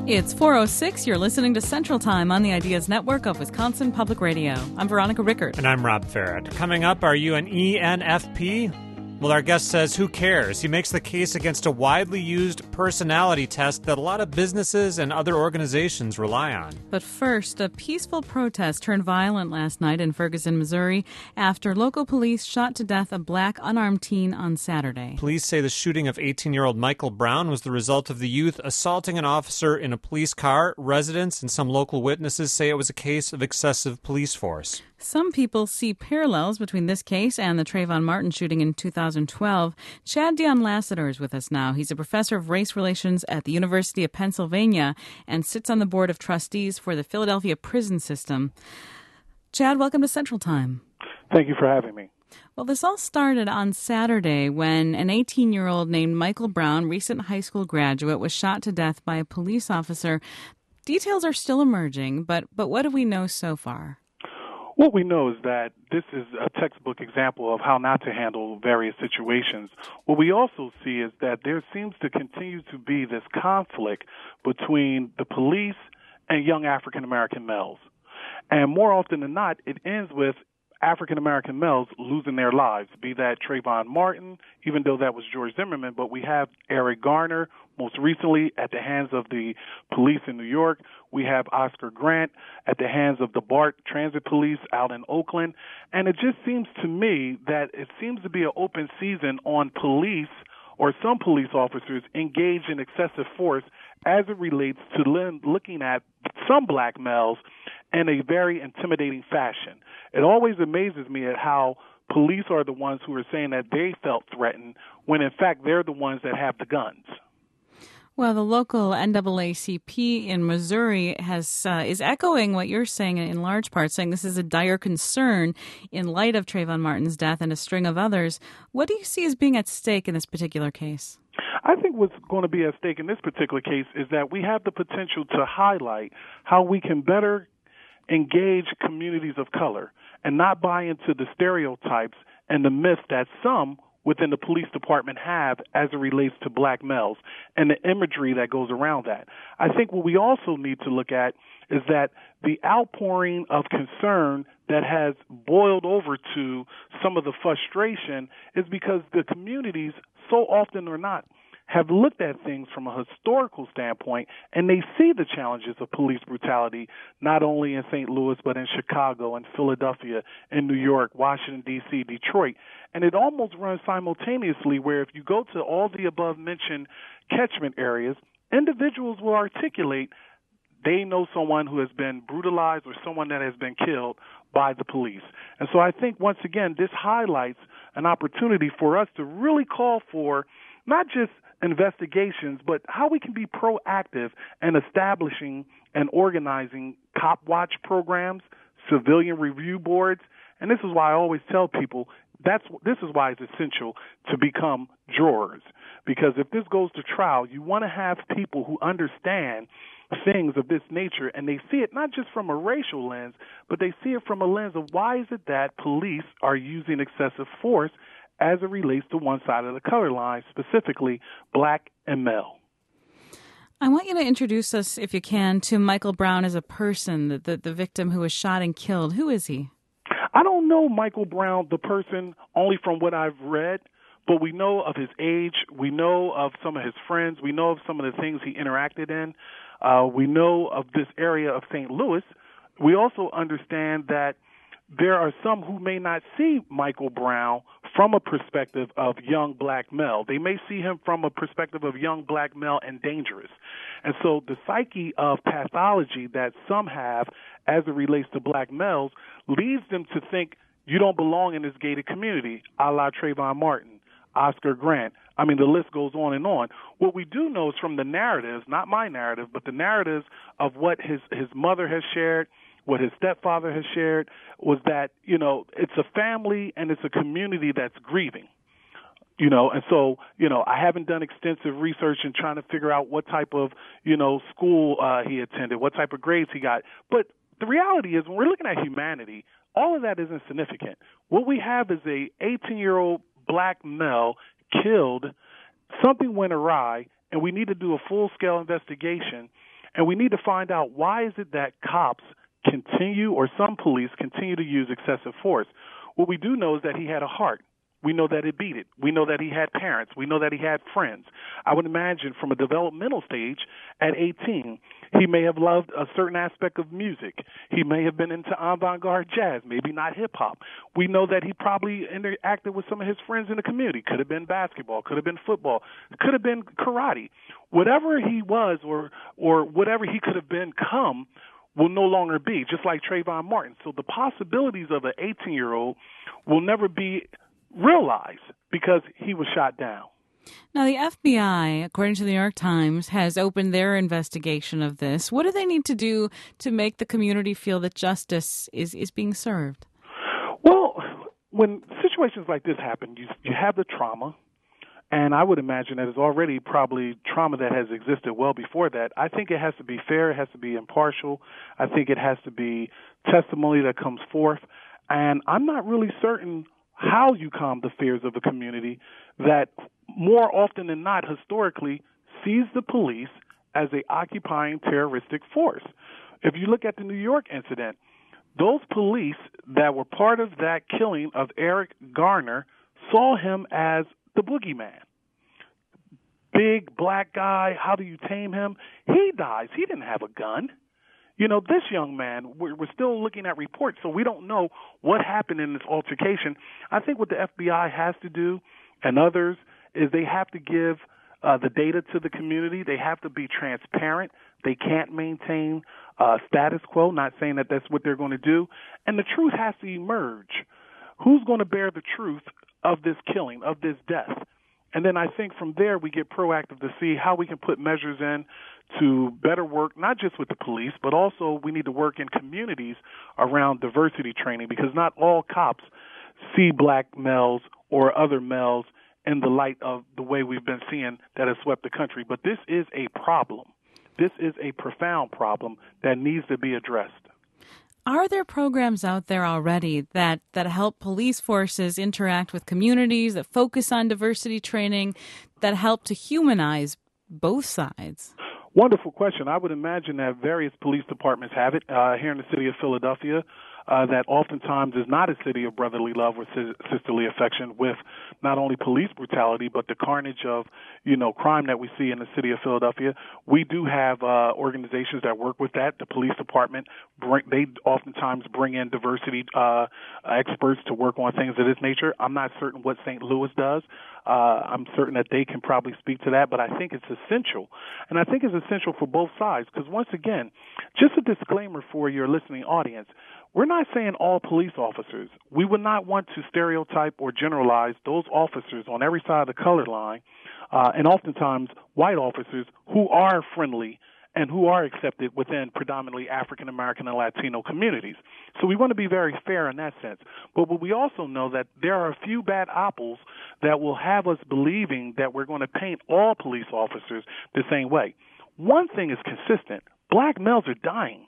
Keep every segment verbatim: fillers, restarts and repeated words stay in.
It's four oh six. You're listening to Central Time on the Ideas Network of Wisconsin Public Radio. I'm Veronica Rickert. And I'm Rob Farrett. Coming up, are you an E N F P? Well, our guest says, who cares? He makes the case against a widely used personality test that a lot of businesses and other organizations rely on. But first, a peaceful protest turned violent last night in Ferguson, Missouri, after local police shot to death a black unarmed teen on Saturday. Police say the shooting of eighteen-year-old Michael Brown was the result of the youth assaulting an officer in a police car. Residents and some local witnesses say it was a case of excessive police force. Some people see parallels between this case and the Trayvon Martin shooting in two thousand twelve. Chad Dion Lassiter is with us now. He's a professor of race relations at the University of Pennsylvania and sits on the board of trustees for the Philadelphia prison system. Chad, welcome to Central Time. Thank you for having me. Well, this all started on Saturday when an eighteen-year-old named Michael Brown, recent high school graduate, was shot to death by a police officer. Details are still emerging, but, but what do we know so far? What we know is that this is a textbook example of how not to handle various situations. What we also see is that there seems to continue to be this conflict between the police and young African-American males. And more often than not, it ends with African-American males losing their lives, be that Trayvon Martin, even though that was George Zimmerman, but we have Eric Garner, most recently at the hands of the police in New York. We have Oscar Grant at the hands of the BART Transit Police out in Oakland. And it just seems to me that it seems to be an open season on police or some police officers engaged in excessive force as it relates to looking at some black males in a very intimidating fashion. It always amazes me at how police are the ones who are saying that they felt threatened when, in fact, they're the ones that have the guns. Well, the local N double A C P in Missouri has uh, is echoing what you're saying in large part, saying this is a dire concern in light of Trayvon Martin's death and a string of others. What do you see as being at stake in this particular case? I think what's going to be at stake in this particular case is that we have the potential to highlight how we can better engage communities of color and not buy into the stereotypes and the myths that some within the police department have as it relates to black males and the imagery that goes around that. I think what we also need to look at is that the outpouring of concern that has boiled over to some of the frustration is because the communities so often or not have looked at things from a historical standpoint, and they see the challenges of police brutality not only in Saint Louis but in Chicago and Philadelphia, in New York, Washington, D C, Detroit. And it almost runs simultaneously where if you go to all the above-mentioned catchment areas, individuals will articulate they know someone who has been brutalized or someone that has been killed by the police. And so I think, once again, this highlights an opportunity for us to really call for not just investigations, but how we can be proactive in establishing and organizing cop watch programs, civilian review boards. And this is why I always tell people that's this is why it's essential to become jurors, because if this goes to trial, you want to have people who understand things of this nature, and they see it not just from a racial lens, but they see it from a lens of why is it that police are using excessive force as it relates to one side of the color line, specifically black and male. I want you to introduce us, if you can, to Michael Brown as a person, the, the, the victim who was shot and killed. Who is he? I don't know Michael Brown, the person, only from what I've read, but we know of his age. We know of some of his friends. We know of some of the things he interacted in. Uh, we know of this area of Saint Louis. We also understand that there are some who may not see Michael Brown from a perspective of young black male. They may see him from a perspective of young black male and dangerous. And so the psyche of pathology that some have as it relates to black males leads them to think you don't belong in this gated community, a la Trayvon Martin, Oscar Grant. I mean, the list goes on and on. What we do know is from the narratives, not my narrative, but the narratives of what his, his mother has shared, what his stepfather has shared, was that, you know, it's a family and it's a community that's grieving. You know, and so, you know, I haven't done extensive research in trying to figure out what type of, you know, school uh, he attended, what type of grades he got. But the reality is, when we're looking at humanity, all of that isn't significant. What we have is a eighteen-year-old black male killed. Something went awry, and we need to do a full-scale investigation And we need to find out, why is it that cops continue, or some police continue to use excessive force? What we do know is that he had a heart. We know that it beat it. We know that he had parents. We know that he had friends. I would imagine from a developmental stage at eighteen, he may have loved a certain aspect of music. He may have been into avant-garde jazz, maybe not hip-hop. We know that he probably interacted with some of his friends in the community. Could have been basketball, could have been football, could have been karate. Whatever he was, or or whatever he could have become, will no longer be, just like Trayvon Martin. So the possibilities of an eighteen-year-old will never be realized because he was shot down. Now, the F B I, according to the New York Times, has opened their investigation of this. What do they need to do to make the community feel that justice is, is being served? Well, when situations like this happen, you, you have the trauma, and I would imagine that it's already probably trauma that has existed well before that. I think it has to be fair. It has to be impartial. I think it has to be testimony that comes forth. And I'm not really certain how you calm the fears of a community that more often than not historically sees the police as a occupying terroristic force. If you look at the New York incident, those police that were part of that killing of Eric Garner saw him as the boogeyman. Big black guy, how do you tame him? He dies. He didn't have a gun. You know, this young man, we're, we're still looking at reports, so we don't know what happened in this altercation. I think what the F B I has to do, and others, is they have to give uh, the data to the community. They have to be transparent. They can't maintain uh, status quo, not saying that that's what they're going to do. And the truth has to emerge. Who's going to bear the truth of this killing, of this death? And then I think from there we get proactive to see how we can put measures in to better work, not just with the police, but also we need to work in communities around diversity training, because not all cops see black males or other males in the light of the way we've been seeing that has swept the country. But this is a problem. This is a profound problem that needs to be addressed. Are there programs out there already that, that help police forces interact with communities, that focus on diversity training, that help to humanize both sides? Wonderful question. I would imagine that various police departments have it. Uh, here in the city of Philadelphia, uh, that oftentimes is not a city of brotherly love or sisterly affection, with not only police brutality, but the carnage of, you know, crime that we see in the city of Philadelphia. We do have uh, organizations that work with that. The police department, bring, they oftentimes bring in diversity uh, experts to work on things of this nature. I'm not certain what Saint Louis does. Uh, I'm certain that they can probably speak to that, but I think it's essential. And I think it's essential for both sides, because once again, just a disclaimer for your listening audience, we're not saying all police officers. We would not want to stereotype or generalize those officers on every side of the color line, uh, and oftentimes white officers who are friendly and who are accepted within predominantly African American and Latino communities. So we want to be very fair in that sense. But, but we also know that there are a few bad apples that will have us believing that we're going to paint all police officers the same way. One thing is consistent. Black males are dying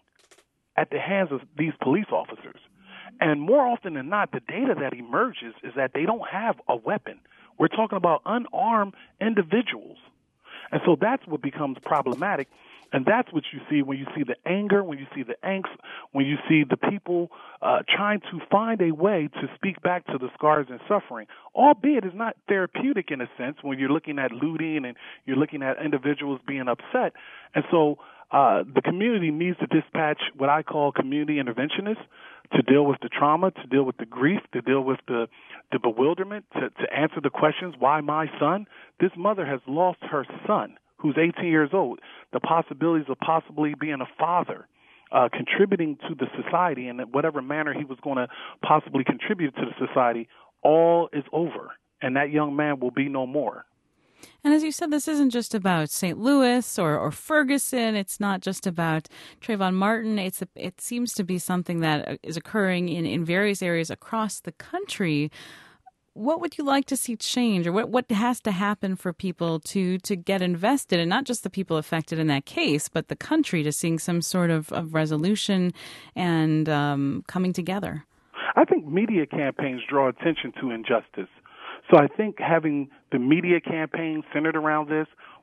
at the hands of these police officers. And more often than not, the data that emerges is that they don't have a weapon. We're talking about unarmed individuals. And so that's what becomes problematic. And that's what you see when you see the anger, when you see the angst, when you see the people uh, trying to find a way to speak back to the scars and suffering, albeit it's not therapeutic in a sense when you're looking at looting and you're looking at individuals being upset. And so uh, the community needs to dispatch what I call community interventionists to deal with the trauma, to deal with the grief, to deal with the, the bewilderment, to, to answer the questions, why my son? This mother has lost her son, who's eighteen years old, the possibilities of possibly being a father, uh, contributing to the society in whatever manner he was going to possibly contribute to the society, all is over, and that young man will be no more. And as you said, this isn't just about Saint Louis or, or Ferguson. It's not just about Trayvon Martin. It's a, it seems to be something that is occurring in, in various areas across the country. What would you like to see change, or what, what has to happen for people to, to get invested, and not just the people affected in that case, but the country, to seeing some sort of, of resolution and um, coming together? I think media campaigns draw attention to injustice. So I think having the media campaign centered around this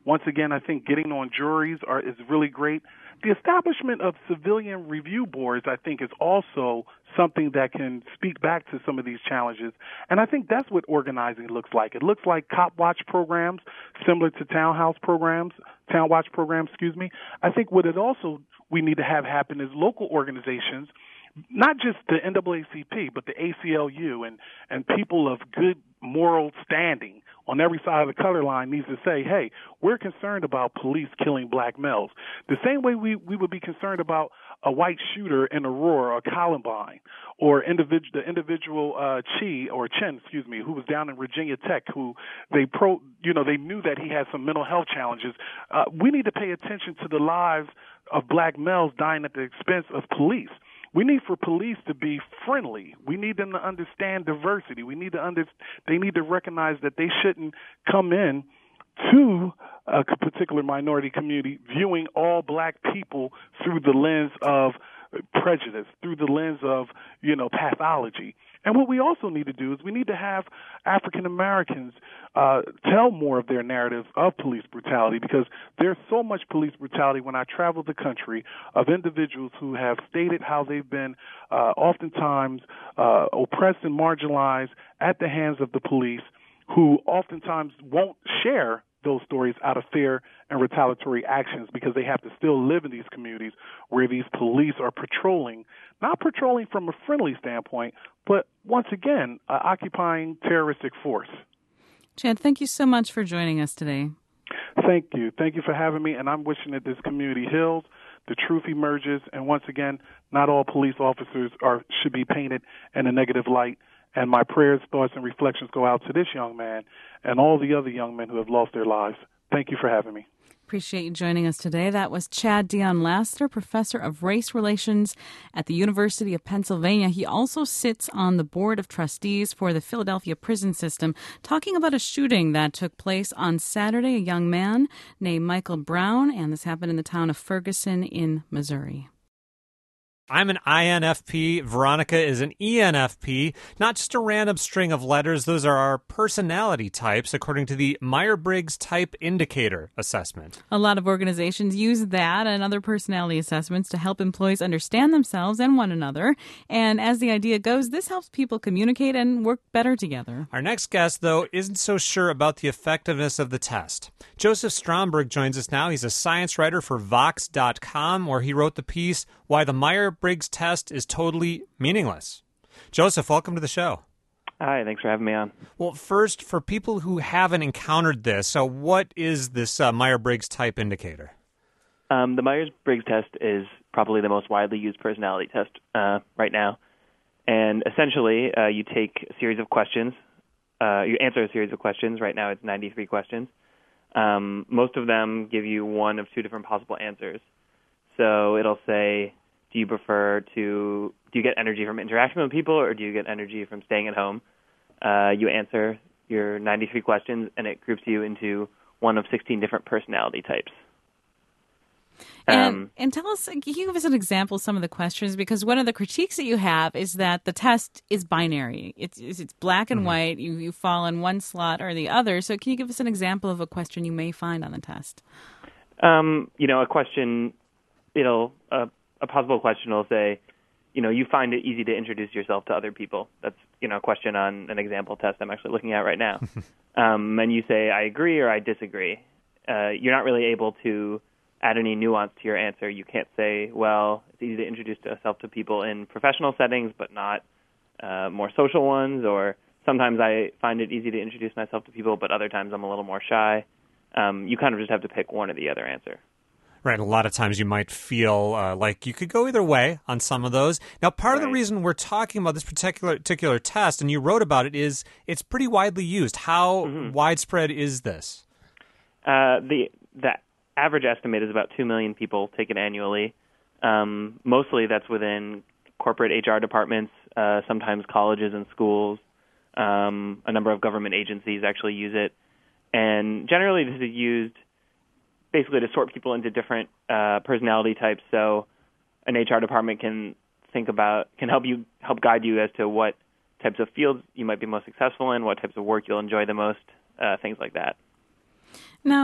Once again, I think getting on juries are, is really great. The establishment of civilian review boards, I think, is also something that can speak back to some of these challenges. And I think that's what organizing looks like. It looks like cop watch programs, similar to townhouse programs, town watch programs, excuse me. I think what it also we need to have happen is local organizations, not just the N double A C P, but the A C L U and, and people of good moral standing on every side of the color line needs to say, hey, we're concerned about police killing black males. The same way we, we would be concerned about a white shooter in Aurora or Columbine, or individ- the individual uh, Chi or Chen, excuse me, who was down in Virginia Tech, who they pro, you know, they knew that he had some mental health challenges. Uh, we need to pay attention to the lives of black males dying at the expense of police. We need for police to be friendly. We need them to understand diversity. We need to under, they need to recognize that they shouldn't come in to a particular minority community viewing all black people through the lens of prejudice, through the lens of, you know, pathology. And what we also need to do is we need to have African Americans uh, tell more of their narratives of police brutality, because there's so much police brutality when I travel the country of individuals who have stated how they've been uh, oftentimes uh, oppressed and marginalized at the hands of the police, who oftentimes won't share those stories out of fear and retaliatory actions because they have to still live in these communities where these police are patrolling, not patrolling from a friendly standpoint, but once again, uh, occupying terroristic force. Chad, thank you so much for joining us today. Thank you. Thank you for having me, and I'm wishing that this community heals, the truth emerges, and once again, not all police officers are should be painted in a negative light. And my prayers, thoughts, and reflections go out to this young man and all the other young men who have lost their lives. Thank you for having me. Appreciate you joining us today. That was Chad Dion Lassiter, professor of race relations at the University of Pennsylvania. He also sits on the board of trustees for the Philadelphia prison system, talking about a shooting that took place on Saturday. A young man named Michael Brown, and this happened in the town of Ferguson in Missouri. I'm an I N F P. Veronica is an E N F P. Not just a random string of letters. Those are our personality types, according to the Myers-Briggs Type Indicator assessment. A lot of organizations use that and other personality assessments to help employees understand themselves and one another. And as the idea goes, this helps people communicate and work better together. Our next guest, though, isn't so sure about the effectiveness of the test. Joseph Stromberg joins us now. He's a science writer for Vox dot com, where he wrote the piece, Why the Myers-Briggs Test is Totally Meaningless. Joseph, welcome to the show. Hi, thanks for having me on. Well, first, for people who haven't encountered this, so what is this uh, Myers-Briggs Type Indicator? Um, the Myers-Briggs test is probably the most widely used personality test uh, right now. And essentially, uh, you take a series of questions. Uh, you answer a series of questions. Right now it's ninety-three questions. Um, most of them give you one of two different possible answers. So it'll say, do you prefer to, do you get energy from interacting with people, or do you get energy from staying at home? Uh, you answer your ninety-three questions, and it groups you into one of sixteen different personality types. And, Um, and tell us, can you give us an example of some of the questions? Because one of the critiques that you have is that the test is binary. It's it's black and mm-hmm. white. You, you fall in one slot or the other. So can you give us an example of a question you may find on the test? Um, you know, a question, it'll, uh, a possible question will say, you know, you find it easy to introduce yourself to other people. That's, you know, a question on an example test I'm actually looking at right now. um, and you say, I agree or I disagree. Uh, you're not really able to add any nuance to your answer. You can't say, well, it's easy to introduce yourself to people in professional settings, but not uh, more social ones, or sometimes I find it easy to introduce myself to people, but other times I'm a little more shy. Um, you kind of just have to pick one or the other answer. Right. A lot of times you might feel uh, like you could go either way on some of those. Now, part right. of the reason we're talking about this particular particular test, and you wrote about it, is it's pretty widely used. How mm-hmm. widespread is this? Uh, the the average estimate is about two million people take it annually. Um, mostly that's within corporate H R departments, uh, sometimes colleges and schools. Um, a number of government agencies actually use it. And generally this is used basically to sort people into different uh, personality types. So an H R department can think about, can help you, help guide you as to what types of fields you might be most successful in, what types of work you'll enjoy the most, uh, things like that. Now,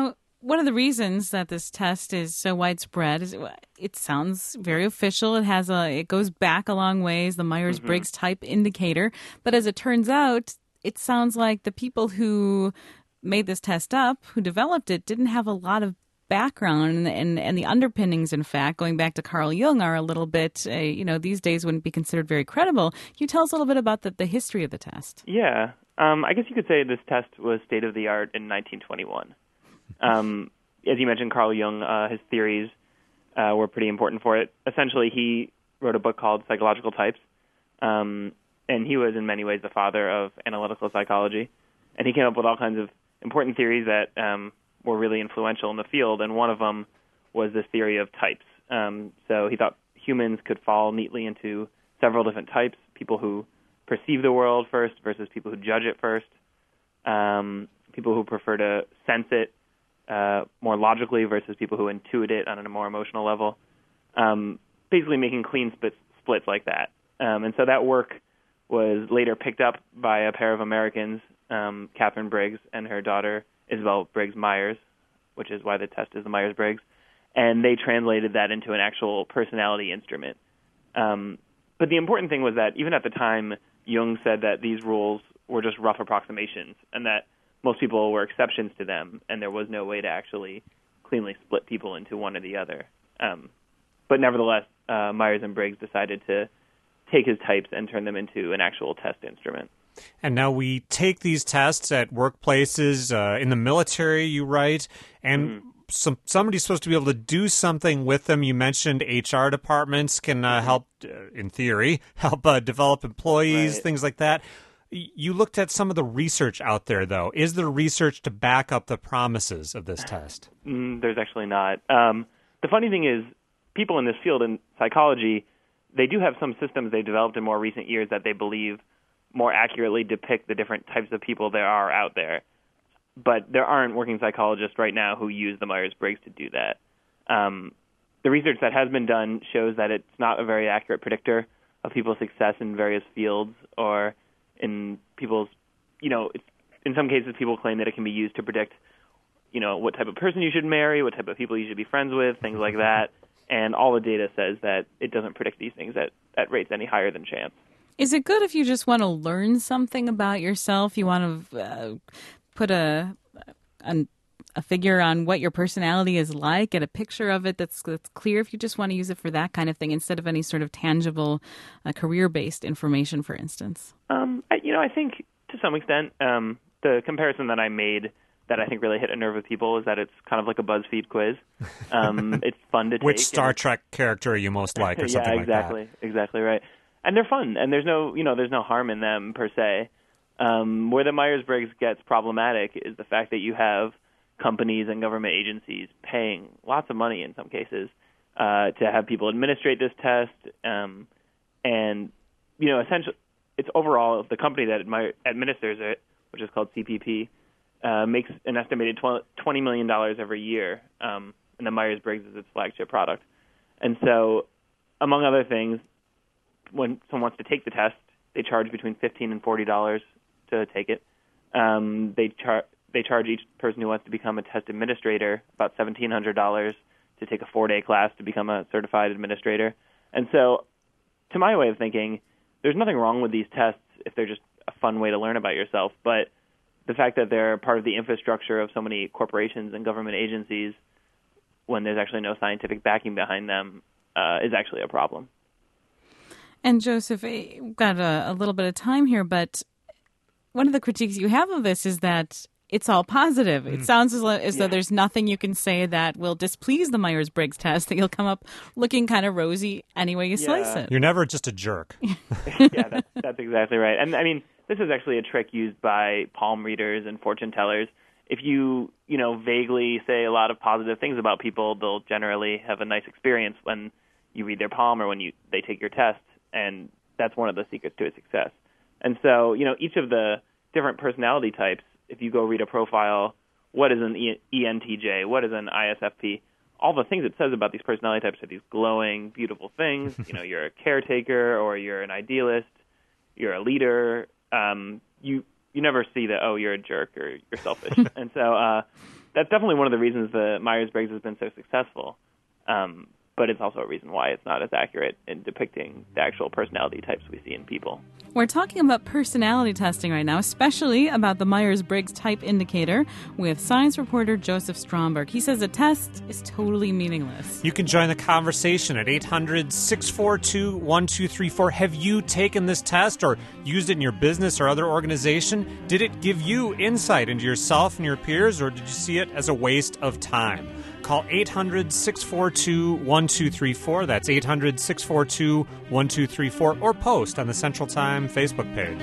one of the reasons that this test is so widespread is it sounds very official. It has a it goes back a long ways, the Myers-Briggs mm-hmm. type indicator. But as it turns out, it sounds like the people who made this test up, who developed it, didn't have a lot of background, and and, and the underpinnings, in fact, going back to Carl Jung, are a little bit, uh, you know, these days wouldn't be considered very credible. Can you tell us a little bit about the, the history of the test? Yeah. Um, I guess you could say this test was state-of-the-art in nineteen twenty-one. Um, as you mentioned, Carl Jung, uh, his theories uh, were pretty important for it. Essentially, he wrote a book called Psychological Types, um, and he was in many ways the father of analytical psychology. And he came up with all kinds of important theories that um, were really influential in the field, and one of them was this theory of types. Um, so he thought humans could fall neatly into several different types, people who perceive the world first versus people who judge it first, um, people who prefer to sense it uh, more logically versus people who intuit it on a more emotional level, um, basically making clean splits, splits like that. Um, and so that work was later picked up by a pair of Americans, um, Catherine Briggs and her daughter, Isabel Briggs Myers, which is why the test is the Myers-Briggs, and they translated that into an actual personality instrument. Um, but the important thing was that even at the time, Jung said that these rules were just rough approximations and that most people were exceptions to them, and there was no way to actually cleanly split people into one or the other. Um, but nevertheless, uh, Myers and Briggs decided to take his types and turn them into an actual test instrument. And now we take these tests at workplaces, uh, in the military, you write, and mm-hmm. some, somebody's supposed to be able to do something with them. You mentioned H R departments can uh, help, uh, in theory, help uh, develop employees, right. things like that. You looked at some of the research out there, though. Is there research to back up the promises of this test? Mm, there's actually not. Um, the funny thing is, people in this field in psychology, they do have some systems they developed in more recent years that they believe more accurately depict the different types of people there are out there. But there aren't working psychologists right now who use the Myers-Briggs to do that. Um, the research that has been done shows that it's not a very accurate predictor of people's success in various fields or in people's, you know, it's, in some cases people claim that it can be used to predict, you know, what type of person you should marry, what type of people you should be friends with, things like that. And all the data says that it doesn't predict these things at, at rates any higher than chance. Is it good if you just want to learn something about yourself? You want to uh, put a, a a figure on what your personality is like, get a picture of it that's, that's clear, if you just want to use it for that kind of thing instead of any sort of tangible uh, career-based information, for instance? Um, I, you know, I think to some extent um, the comparison that I made that I think really hit a nerve with people is that it's kind of like a BuzzFeed quiz. Um, it's fun to take. Which Star and, Trek character are you most like, or something yeah, exactly, like that? exactly right. And they're fun, and there's no, you know, there's no harm in them per se. Um, where the Myers-Briggs gets problematic is the fact that you have companies and government agencies paying lots of money in some cases uh, to have people administrate this test, um, and you know, essentially, it's overall the company that admi- administers it, which is called C P P, uh, makes an estimated twenty million dollars every year, um, and the Myers-Briggs is its flagship product. And so, among other things, when someone wants to take the test, they charge between fifteen and forty dollars to take it. Um, they charge they charge each person who wants to become a test administrator about seventeen hundred dollars to take a four-day class to become a certified administrator. And so, to my way of thinking, there's nothing wrong with these tests if they're just a fun way to learn about yourself. But the fact that they're part of the infrastructure of so many corporations and government agencies, when there's actually no scientific backing behind them, uh, is actually a problem. And Joseph, we've got a, a little bit of time here, but one of the critiques you have of this is that it's all positive. Mm. It sounds as, as yeah. though there's nothing you can say that will displease the Myers-Briggs test, that you'll come up looking kind of rosy any way you yeah. slice it. You're never just a jerk. yeah, that's, that's exactly right. And I mean, this is actually a trick used by palm readers and fortune tellers. If you, you know, vaguely say a lot of positive things about people, they'll generally have a nice experience when you read their palm or when you they take your test. And that's one of the secrets to its success. And so, you know, each of the different personality types, if you go read a profile, what is an E N T J, what is an I S F P, all the things it says about these personality types are these glowing, beautiful things. You know, you're a caretaker or you're an idealist, you're a leader. Um, you you never see that, oh, you're a jerk or you're selfish. And so uh, that's definitely one of the reasons the Myers-Briggs has been so successful. Um, but it's also a reason why it's not as accurate in depicting the actual personality types we see in people. We're talking about personality testing right now, especially about the Myers-Briggs Type Indicator with science reporter Joseph Stromberg. He says the test is totally meaningless. You can join the conversation at eight hundred, six four two, one two three four. Have you taken this test or used it in your business or other organization? Did it give you insight into yourself and your peers, or did you see it as a waste of time? Call eight hundred, six four two, one two three four. That's eight hundred, six four two, one two three four. Or post on the Central Time Facebook page.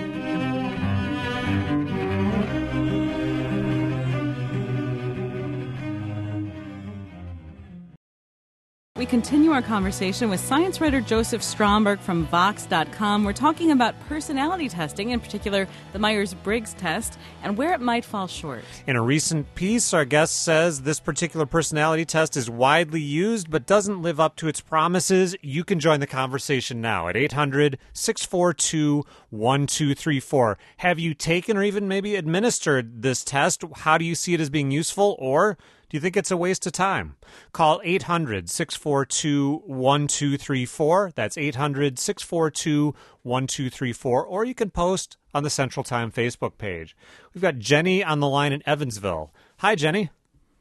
We continue our conversation with science writer Joseph Stromberg from Vox dot com. We're talking about personality testing, in particular the Myers-Briggs test, and where it might fall short. In a recent piece, our guest says this particular personality test is widely used but doesn't live up to its promises. You can join the conversation now at eight hundred, six four two, one two three four. Have you taken or even maybe administered this test? How do you see it as being useful, or do you think it's a waste of time? Call eight hundred, six four two, one two three four. That's eight hundred, six four two, one two three four. Or you can post on the Central Time Facebook page. We've got Jenny on the line in Evansville. Hi, Jenny.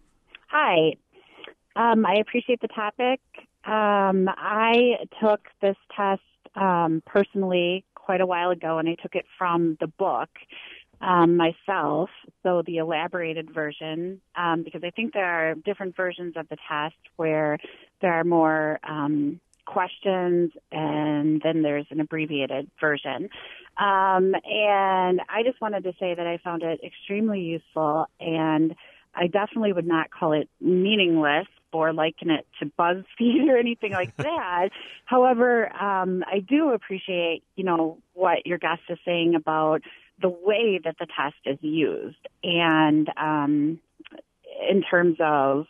Hi. Um, I appreciate the topic. Um, I took this test um, personally quite a while ago, and I took it from the book. Um, myself, so the elaborated version, um, because I think there are different versions of the test where there are more um, questions, and then there's an abbreviated version. Um, and I just wanted to say that I found it extremely useful, and I definitely would not call it meaningless or liken it to BuzzFeed or anything like that. However, um, I do appreciate, you know, what your guest is saying about the way that the test is used, and um, in terms of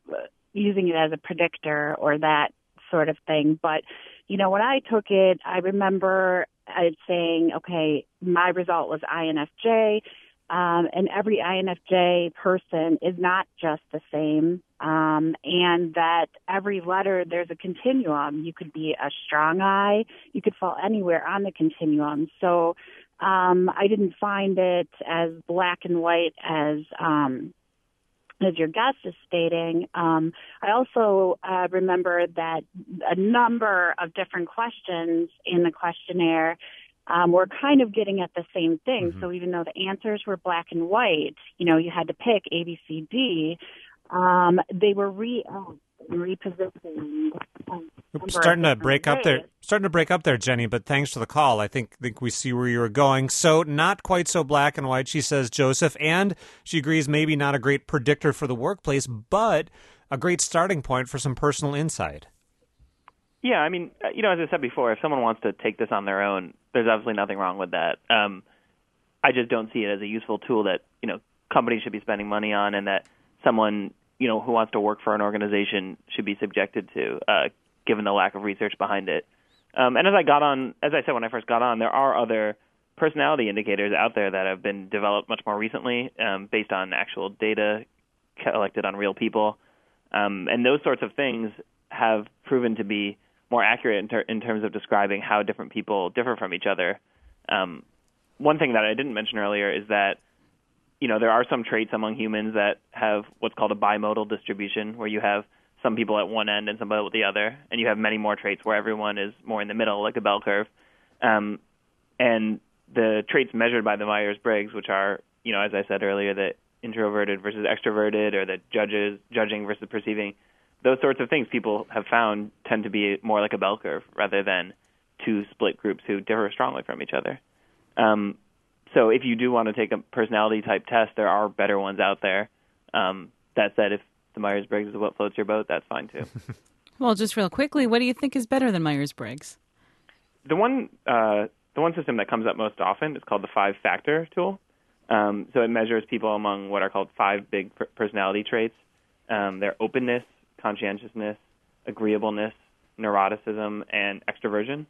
using it as a predictor or that sort of thing. But, you know, when I took it, I remember it saying, okay, my result was I N F J, um, and every I N F J person is not just the same, um, and that every letter, there's a continuum. You could be a strong I, you could fall anywhere on the continuum. So Um, I didn't find it as black and white as um, as your guest is stating. Um, I also uh, remember that a number of different questions in the questionnaire um, were kind of getting at the same thing. Mm-hmm. So even though the answers were black and white, you know, you had to pick A, B, C, D, um, they were re uh, repositioning. Um, starting to break up there, starting to break up there, Jenny. But thanks for the call. I think think we see where you were going. So not quite so black and white, she says, Joseph, and she agrees maybe not a great predictor for the workplace, but a great starting point for some personal insight. Yeah, I mean, you know, as I said before, if someone wants to take this on their own, there's obviously nothing wrong with that. Um, I just don't see it as a useful tool that, you know, companies should be spending money on, and that someone, you know, who wants to work for an organization should be subjected to, uh, given the lack of research behind it. Um, and as I got on, as I said when I first got on, there are other personality indicators out there that have been developed much more recently, um, based on actual data collected on real people. Um, and those sorts of things have proven to be more accurate in, ter- in terms of describing how different people differ from each other. Um, one thing that I didn't mention earlier is that, you know, there are some traits among humans that have what's called a bimodal distribution, where you have some people at one end and some people at the other, and you have many more traits where everyone is more in the middle, like a bell curve. Um, and the traits measured by the Myers-Briggs, which are, you know, as I said earlier, the introverted versus extroverted, or the judges judging versus perceiving, those sorts of things people have found tend to be more like a bell curve rather than two split groups who differ strongly from each other. Um, so if you do want to take a personality type test, there are better ones out there. Um, that said, if the Myers-Briggs is what floats your boat, that's fine too. Well, just real quickly, what do you think is better than Myers-Briggs? The one uh, the one system that comes up most often is called the five-factor tool. Um, so it measures people among what are called five big personality traits. Um, their openness, conscientiousness, agreeableness, neuroticism, and extroversion.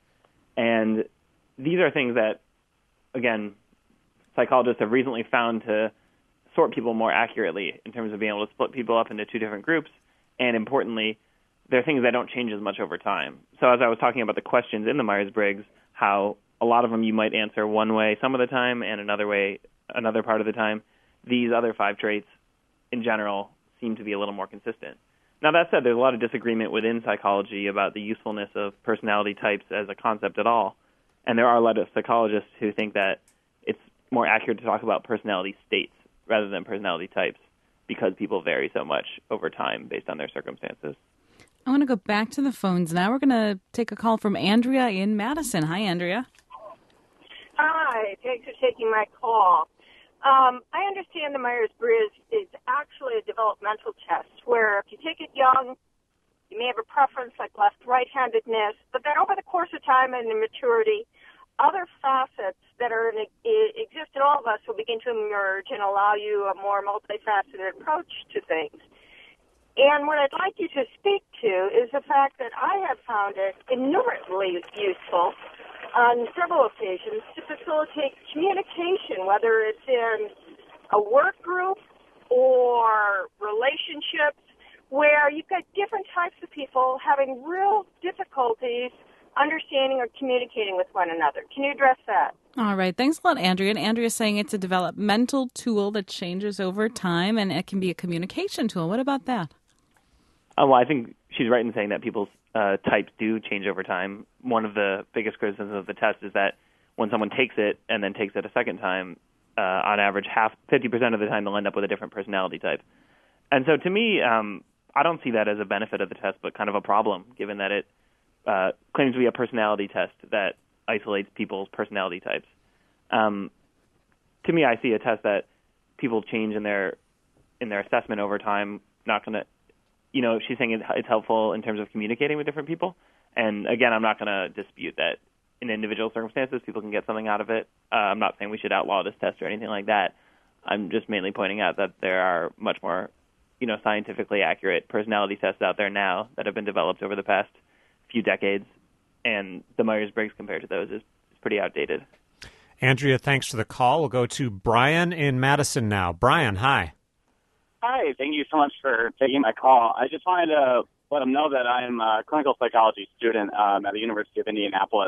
And these are things that, again, psychologists have recently found to sort people more accurately in terms of being able to split people up into two different groups. And importantly, there are things that don't change as much over time. So as I was talking about the questions in the Myers-Briggs, how a lot of them you might answer one way some of the time and another way another part of the time, these other five traits in general seem to be a little more consistent. Now, that said, there's a lot of disagreement within psychology about the usefulness of personality types as a concept at all. And there are a lot of psychologists who think that it's more accurate to talk about personality states rather than personality types because people vary so much over time based on their circumstances. I want to go back to the phones now. We're going to take a call from Andrea in Madison. Hi, Andrea. Hi, thanks for taking my call. Um, I understand the Myers-Briggs is actually a developmental test where if you take it young, you may have a preference like left-right-handedness, but then over the course of time and in maturity, other facets that are in, exist in all of us will begin to emerge and allow you a more multifaceted approach to things. And what I'd like you to speak to is the fact that I have found it innumerably useful on several occasions to facilitate communication, whether it's in a work group or relationships, where you've got different types of people having real difficulties understanding or communicating with one another. Can you address that? All right. Thanks a lot, Andrea. And Andrea's saying it's a developmental tool that changes over time, and it can be a communication tool. What about that? Uh, well, I think she's right in saying that people's uh, types do change over time. One of the biggest criticisms of the test is that when someone takes it and then takes it a second time, uh, on average, half, fifty percent of the time they'll end up with a different personality type. And so to me, um, I don't see that as a benefit of the test, but kind of a problem, given that it uh, claims to be a personality test that isolates people's personality types. Um, to me, I see a test that people change in their in their assessment over time. Not going to, you know, she's saying it's helpful in terms of communicating with different people. And again, I'm not going to dispute that in individual circumstances, people can get something out of it. Uh, I'm not saying we should outlaw this test or anything like that. I'm just mainly pointing out that there are much more, you know, scientifically accurate personality tests out there now that have been developed over the past few decades, and the Myers-Briggs compared to those is, is pretty outdated. Andrea, thanks for the call. We'll go to Brian in Madison now. Brian, hi. Hi, thank you so much for taking my call. I just wanted to let them know that I'm a clinical psychology student um, at the University of Indianapolis,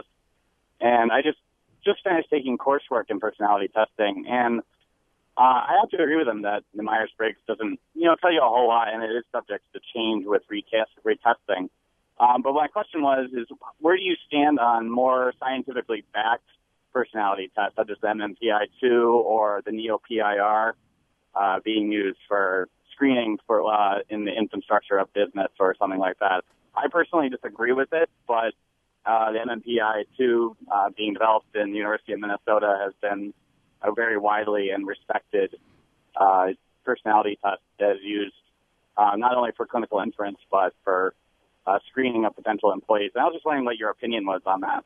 and I just, just finished taking coursework in personality testing, and uh, I have to agree with them that the Myers-Briggs doesn't, you know, tell you a whole lot, and it is subject to change with retest, retesting. Um, but my question was, is where do you stand on more scientifically backed personality tests, such as the M M P I two or the Neo-P I R, uh, being used for screening for uh, in the infrastructure of business or something like that? I personally disagree with it, but uh, the M M P I two uh, being developed in the University of Minnesota has been a very widely and respected uh, personality test that is used uh, not only for clinical inference, but for uh, screening of potential employees. And I was just wondering what your opinion was on that.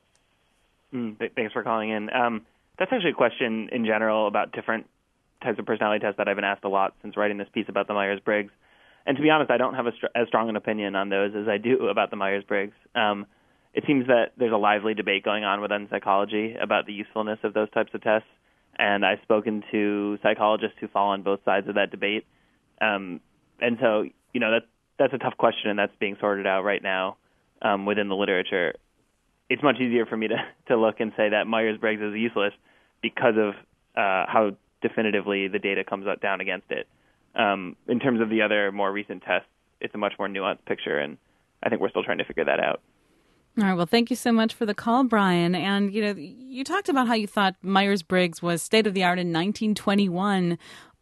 Mm, th- thanks for calling in. Um, that's actually a question in general about different types of personality tests that I've been asked a lot since writing this piece about the Myers-Briggs. And to be honest, I don't have a str- as strong an opinion on those as I do about the Myers-Briggs. Um, it seems that there's a lively debate going on within psychology about the usefulness of those types of tests. And I've spoken to psychologists who fall on both sides of that debate. Um, and so, you know, that's, that's a tough question, and that's being sorted out right now um, within the literature. It's much easier for me to, to look and say that Myers-Briggs is useless because of uh, how definitively the data comes out down against it. Um, in terms of the other more recent tests, it's a much more nuanced picture, and I think we're still trying to figure that out. All right. Well, thank you so much for the call, Brian. And, you know, you talked about how you thought Myers-Briggs was state-of-the-art in nineteen twenty-one.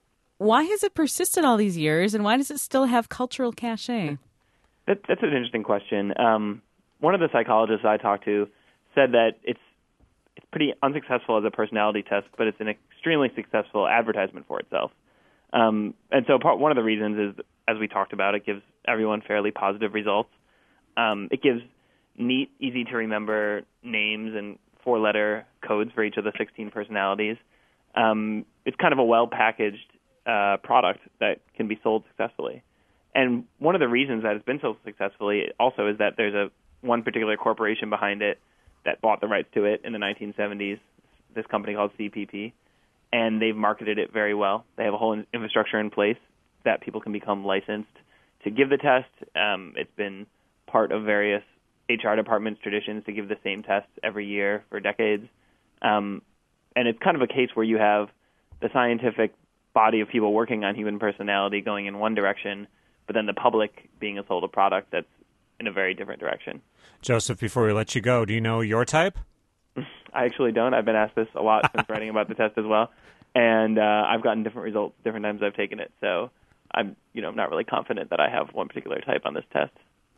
Why has it persisted all these years, and why does it still have cultural cachet? That, that's an interesting question. Um, one of the psychologists I talked to said that it's it's pretty unsuccessful as a personality test, but it's an extremely successful advertisement for itself. Um, and so part, one of the reasons is, as we talked about, it gives everyone fairly positive results. Um, it gives neat, easy-to-remember names and four-letter codes for each of the sixteen personalities. Um, it's kind of a well-packaged uh, product that can be sold successfully. And one of the reasons that it's been so successfully also is that there's a one particular corporation behind it that bought the rights to it in the nineteen seventies, this company called C P P. and they've marketed it very well. They have a whole infrastructure in place that people can become licensed to give the test. Um, it's been part of various H R departments' traditions to give the same tests every year for decades. Um, and it's kind of a case where you have the scientific body of people working on human personality going in one direction, but then the public being sold a product that's in a very different direction. Joseph, before we let you go, do you know your type? I actually don't. I've been asked this a lot since writing about the test as well, and uh, I've gotten different results different times I've taken it. So I'm, you know, not really confident that I have one particular type on this test.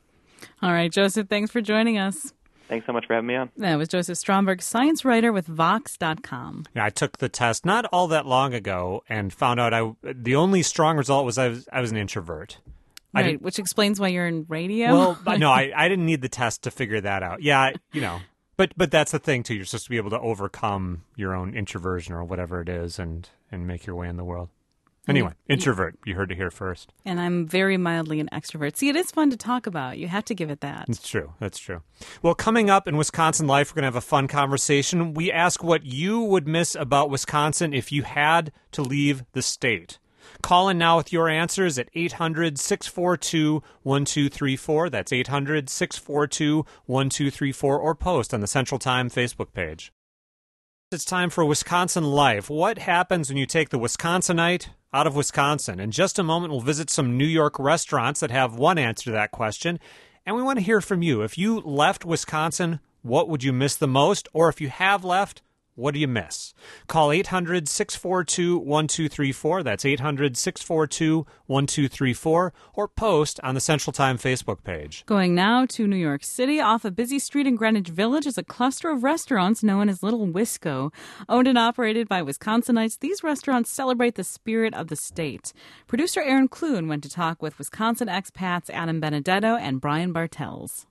All right, Joseph, thanks for joining us. Thanks so much for having me on. That was Joseph Stromberg, science writer with Vox dot com. Yeah, I took the test not all that long ago and found out I the only strong result was I was I was an introvert. Right, which explains why you're in radio. Well, no, I, I didn't need the test to figure that out. Yeah, you know, but but that's the thing too. You're supposed to be able to overcome your own introversion or whatever it is, and and make your way in the world. Anyway, introvert. You heard it here first. And I'm very mildly an extrovert. See, it is fun to talk about. You have to give it that. It's true. That's true. Well, coming up in Wisconsin Life, we're going to have a fun conversation. We ask what you would miss about Wisconsin if you had to leave the state. Call in now with your answers at eight hundred, six four two, one two three four. That's eight hundred, six four two, one two three four, or post on the Central Time Facebook page. It's time for Wisconsin Life. What happens when you take the Wisconsinite out of Wisconsin? In just a moment, we'll visit some New York restaurants that have one answer to that question. And we want to hear from you. If you left Wisconsin, what would you miss the most? Or if you have left, what do you miss? Call eight hundred, six four two, one two three four. That's eight hundred, six four two, one two three four. Or post on the Central Time Facebook page. Going now to New York City. Off a busy street in Greenwich Village is a cluster of restaurants known as Little Wisco. Owned and operated by Wisconsinites, these restaurants celebrate the spirit of the state. Producer Aaron Clune went to talk with Wisconsin expats Adam Benedetto and Brian Bartels.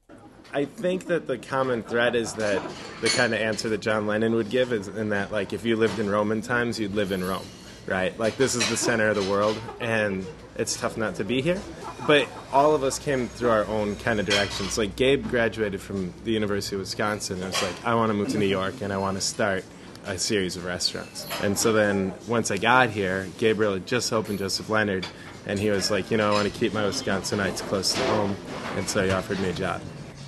I think that the common thread is that the kind of answer that John Lennon would give is in that, like, if you lived in Roman times, you'd live in Rome, right? Like, this is the center of the world, and it's tough not to be here. But all of us came through our own kind of directions. Like, Gabe graduated from the University of Wisconsin, and I was like, I want to move to New York, and I want to start a series of restaurants. And so then, once I got here, Gabriel had just opened Joseph Leonard, and he was like, you know, I want to keep my Wisconsinites close to home, and so he offered me a job.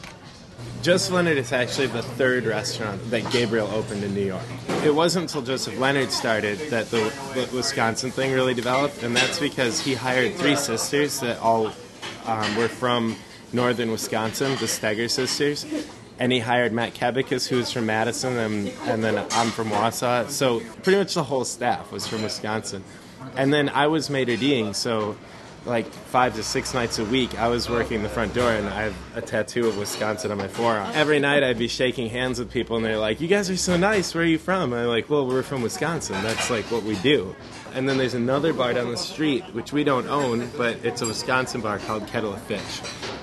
Joseph Leonard is actually the third restaurant that Gabriel opened in New York. It wasn't until Joseph Leonard started that the, the Wisconsin thing really developed, and that's because he hired three sisters that all um, were from northern Wisconsin, the Steger sisters, and he hired Matt Kebickus, who was from Madison, and, and then I'm from Wausau. So pretty much the whole staff was from Wisconsin. And then I was maitre d', so like five to six nights a week, I was working the front door, and I have a tattoo of Wisconsin on my forearm. Every night I'd be shaking hands with people, and they're like, you guys are so nice, where are you from? And I'm like, well, we're from Wisconsin. That's like what we do. And then there's another bar down the street, which we don't own, but it's a Wisconsin bar called Kettle of Fish.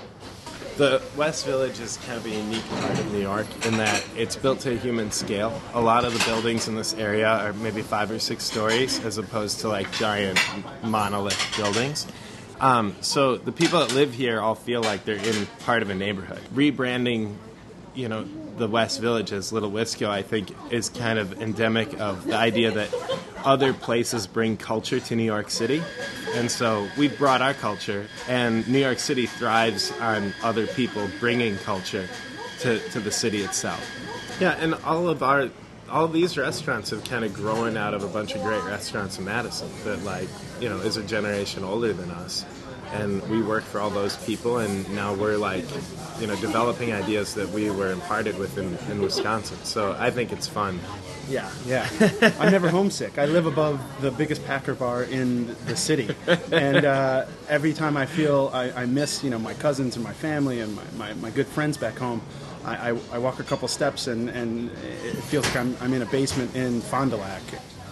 The West Village is kind of a unique part of New York in that it's built to a human scale. A lot of the buildings in this area are maybe five or six stories as opposed to like giant monolith buildings. Um, so the people that live here all feel like they're in part of a neighborhood. Rebranding, you know, the West Village as Little Wisco, I think, is kind of endemic of the idea that other places bring culture to New York City. And so we brought our culture, and New York City thrives on other people bringing culture to, to the city itself. Yeah, and all of our... all of these restaurants have kind of grown out of a bunch of great restaurants in Madison that, like, you know, is a generation older than us. And we work for all those people, and now we're, like, you know, developing ideas that we were imparted with in, in Wisconsin. So I think it's fun. Yeah, yeah. I'm never homesick. I live above the biggest Packer bar in the city. And uh, every time I feel I, I miss, you know, my cousins and my family and my, my, my good friends back home, I, I, I walk a couple steps and, and it feels like I'm, I'm in a basement in Fond du Lac.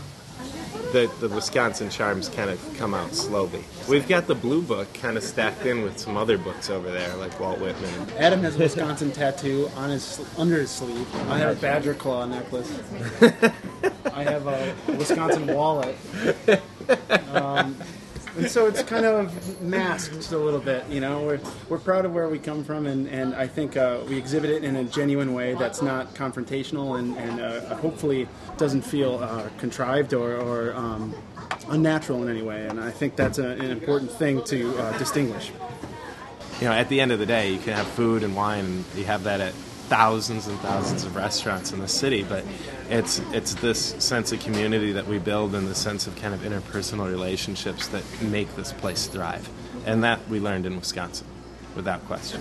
The, the Wisconsin charms kind of come out slowly. We've got the Blue Book kind of stacked in with some other books over there, like Walt Whitman. Adam has a Wisconsin tattoo on his under his sleeve. I have a badger claw necklace. I have a Wisconsin wallet. Um, and so it's kind of masked a little bit. You know, we're we're proud of where we come from, and and I think uh, we exhibit it in a genuine way that's not confrontational, and and uh, hopefully doesn't feel uh, contrived or or um, unnatural in any way. And I think that's a, an important thing to uh, distinguish. You know, at the end of the day, you can have food and wine, and you have that at thousands and thousands of restaurants in the city, but it's it's this sense of community that we build and the sense of kind of interpersonal relationships that make this place thrive. And that we learned in Wisconsin, without question.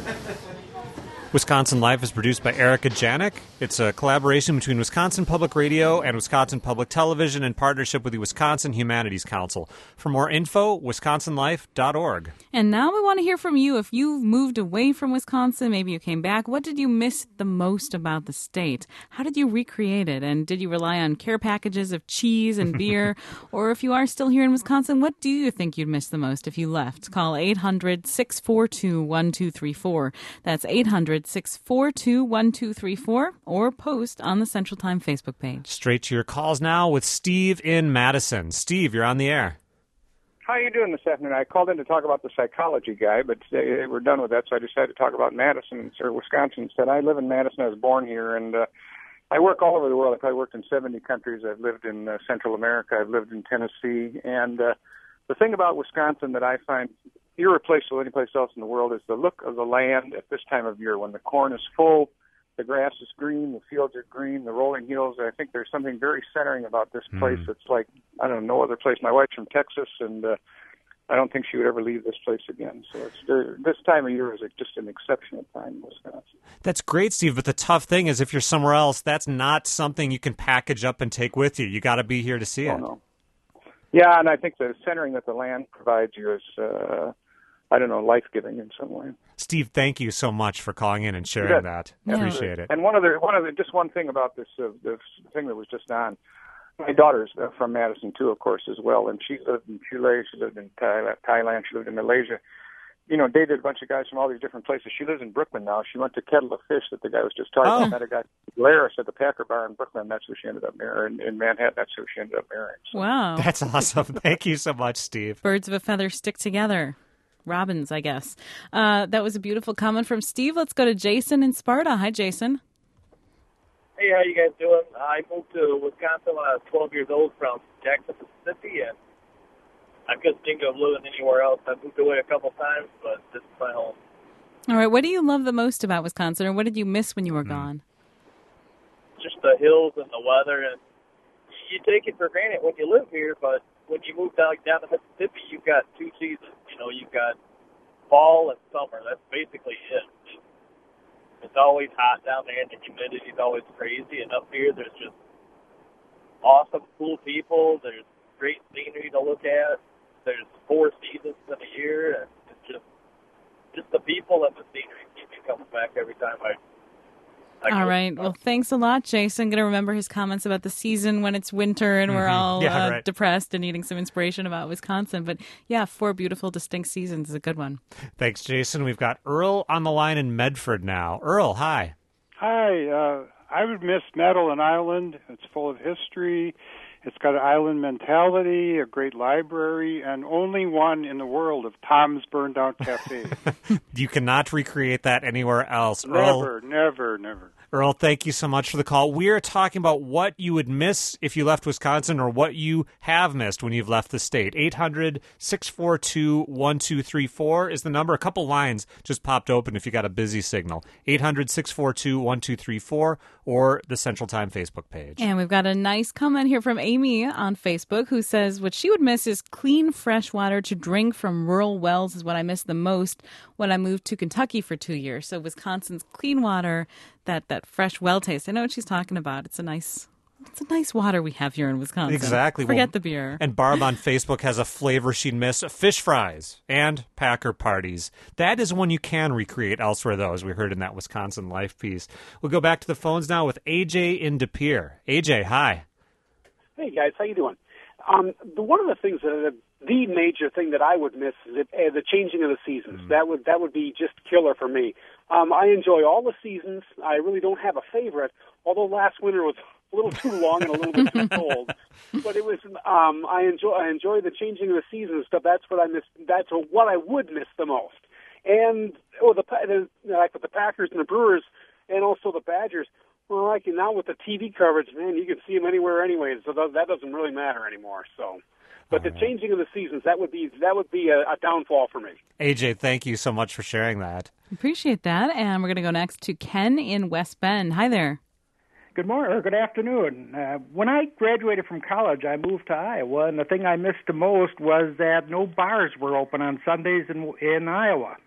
Wisconsin Life is produced by Erica Janik. It's a collaboration between Wisconsin Public Radio and Wisconsin Public Television in partnership with the Wisconsin Humanities Council. For more info, wisconsin life dot org. And now we want to hear from you. If you've moved away from Wisconsin, maybe you came back, what did you miss the most about the state? How did you recreate it? And did you rely on care packages of cheese and beer? Or if you are still here in Wisconsin, what do you think you'd miss the most if you left? Call eight hundred, six four two, one two three four. That's eight hundred, six four two, one two three four, or post on the Central Time Facebook page. Straight to your calls now with Steve in Madison. Steve, you're on the air. How are you doing this afternoon? I called in to talk about the psychology guy, but they were done with that, so I decided to talk about Madison, or Wisconsin instead. I live in Madison. I was born here, and uh, I work all over the world. I've probably worked in seventy countries. I've lived in uh, Central America. I've lived in Tennessee. And uh, the thing about Wisconsin that I find irreplaceable any place else in the world is the look of the land at this time of year when the corn is full, the grass is green, the fields are green, the rolling hills. I think there's something very centering about this place. Mm. It's like, I don't know, no other place. My wife's from Texas, and uh, I don't think she would ever leave this place again. So it's uh, this time of year is just an exceptional time in Wisconsin. That's great, Steve, but the tough thing is if you're somewhere else, that's not something you can package up and take with you. You got to be here to see oh, it. No. Yeah, and I think the centering that the land provides you is, uh, I don't know, life-giving in some way. Steve, thank you so much for calling in and sharing that. Yeah. Appreciate it. And one other, one other, just one thing about this, uh, this thing that was just on. My daughter's uh, from Madison too, of course, as well, and she lived in Chile, she lived in Thailand, Thailand, she lived in Malaysia. You know, dated a bunch of guys from all these different places. She lives in Brooklyn now. She went to Kettle of Fish that the guy was just talking oh. about. Met a guy, Laris, at the Packer Bar in Brooklyn. That's who she ended up marrying. In Manhattan, that's who she ended up marrying. So. Wow. That's awesome. Thank you so much, Steve. Birds of a feather stick together. Robins, I guess. Uh, that was a beautiful comment from Steve. Let's go to Jason in Sparta. Hi, Jason. Hey, how you guys doing? I moved to Wisconsin when I was twelve years old from Jackson, Mississippi, and I couldn't think of living anywhere else. I moved away a couple times, but this is my home. All right. What do you love the most about Wisconsin, or what did you miss when you were mm. gone? Just the hills and the weather. And you take it for granted when you live here, but when you move down, down to Mississippi, you've got two seasons. You know, you've got fall and summer. That's basically it. It's always hot down there, and the humidity is always crazy. And up here, there's just awesome, cool people. There's great scenery to look at. There's four seasons in a year, and it's just just the people and the scenery keep me coming back every time I. I all right. Well, thanks a lot, Jason. I'm going to remember his comments about the season when it's winter and mm-hmm. we're all yeah, uh, right. depressed and needing some inspiration about Wisconsin. But yeah, four beautiful, distinct seasons is a good one. Thanks, Jason. We've got Earl on the line in Medford now. Earl, hi. Hi. Uh, I would miss Madeline Island. It's full of history. It's got an island mentality, a great library, and only one in the world of Tom's Burned Out Cafe. You cannot recreate that anywhere else. Never, Earl, never, never. Earl, thank you so much for the call. We are talking about what you would miss if you left Wisconsin or what you have missed when you've left the state. eight hundred, six four two, one two three four is the number. A couple lines just popped open if you got a busy signal. eight hundred, six four two, one two three four or the Central Time Facebook page. And we've got a nice comment here from Amy on Facebook who says what she would miss is clean, fresh water to drink from rural wells is what I miss the most when I moved to Kentucky for two years. So Wisconsin's clean water, that, that fresh well taste. I know what she's talking about. It's a nice... It's a nice water we have here in Wisconsin. Exactly. Forget well, the beer. And Barb on Facebook has a flavor she'd miss, fish fries and Packer parties. That is one you can recreate elsewhere, though, as we heard in that Wisconsin Life piece. We'll go back to the phones now with A J in De Pere. A J, hi. Hey, guys. How you doing? Um, the, one of the things, that, the major thing that I would miss is it, uh, the changing of the seasons. Mm. That would that would be just killer for me. Um, I enjoy all the seasons. I really don't have a favorite, although last winter was a little too long and a little bit too cold. But it was um, I enjoy I enjoy the changing of the season stuff. That's what I miss. That's what I would miss the most. And oh, the, the like with the Packers and the Brewers, and also the Badgers. Well, like now with the T V coverage, man, you can see them anywhere anyway, so that doesn't really matter anymore. So, but the changing of the seasons, that would be that would be a, a downfall for me. A J, thank you so much for sharing that. Appreciate that. And we're going to go next to Ken in West Bend. Hi there. Good morning, or good afternoon. Uh, when I graduated from college, I moved to Iowa, and the thing I missed the most was that no bars were open on Sundays in, in Iowa.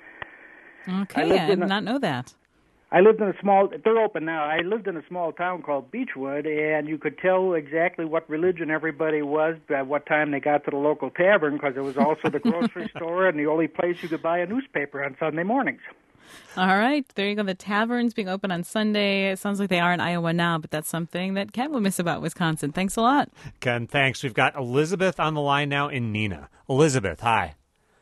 Okay, I, I did a, not know that. I lived in a small, they're open now. I lived in a small town called Beechwood, and you could tell exactly what religion everybody was at what time they got to the local tavern, because it was also the grocery store and the only place you could buy a newspaper on Sunday mornings. All right, there you go. The taverns being open on Sunday. It sounds like they are in Iowa now, but that's something that Ken will miss about Wisconsin. Thanks a lot. Ken, thanks. We've got Elizabeth on the line now in Neenah. Elizabeth, hi.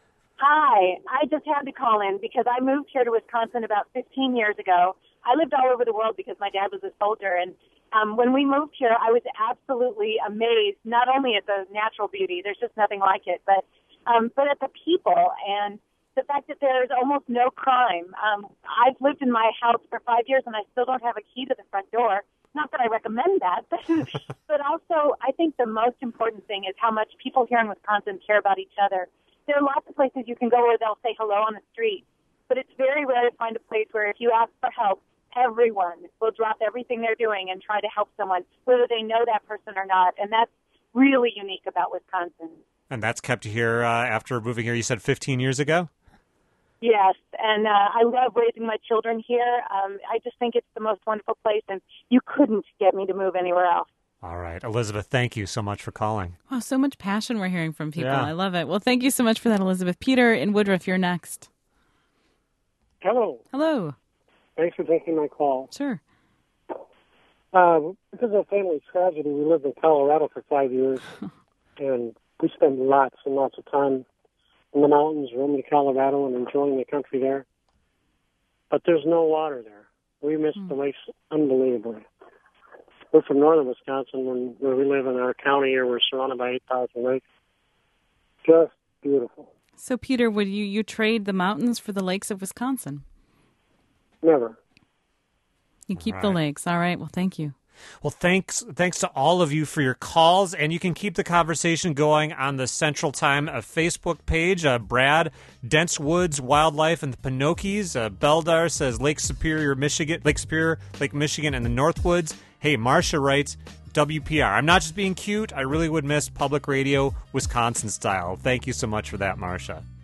Hi, I just had to call in because I moved here to Wisconsin about fifteen years ago. I lived all over the world because my dad was a soldier, and um, when we moved here, I was absolutely amazed, not only at the natural beauty, there's just nothing like it, but um, but at the people and the fact that there's almost no crime. Um, I've lived in my house for five years, and I still don't have a key to the front door. Not that I recommend that, but, but also I think the most important thing is how much people here in Wisconsin care about each other. There are lots of places you can go where they'll say hello on the street, but it's very rare to find a place where if you ask for help, everyone will drop everything they're doing and try to help someone, whether they know that person or not, and that's really unique about Wisconsin. And that's kept you here uh, after moving here, you said fifteen years ago? Yes, and uh, I love raising my children here. Um, I just think it's the most wonderful place, and you couldn't get me to move anywhere else. All right. Elizabeth, thank you so much for calling. Wow, so much passion we're hearing from people. Yeah. I love it. Well, thank you so much for that, Elizabeth. Peter in Woodruff, you're next. Hello. Hello. Thanks for taking my call. Sure. Uh, because of family tragedy, we lived in Colorado for five years, and we spent lots and lots of time in the mountains, roaming Colorado and enjoying the country there. But there's no water there. We missed mm. the lakes unbelievably. We're from northern Wisconsin, and where we live in our county here, we're surrounded by eight thousand lakes. Just beautiful. So, Peter, would you, you trade the mountains for the lakes of Wisconsin? Never. You keep All the right. lakes. All right. Well, thank you. Well, thanks thanks to all of you for your calls, and you can keep the conversation going on the Central Time uh, Facebook page. Uh, Brad, Dense Woods, Wildlife, and the Pinokies. Uh, Beldar says Lake Superior, Michigan, Lake Superior, Lake Michigan, and the Northwoods. Hey, Marcia writes, W P R. I'm not just being cute. I really would miss public radio, Wisconsin style. Thank you so much for that, Marcia.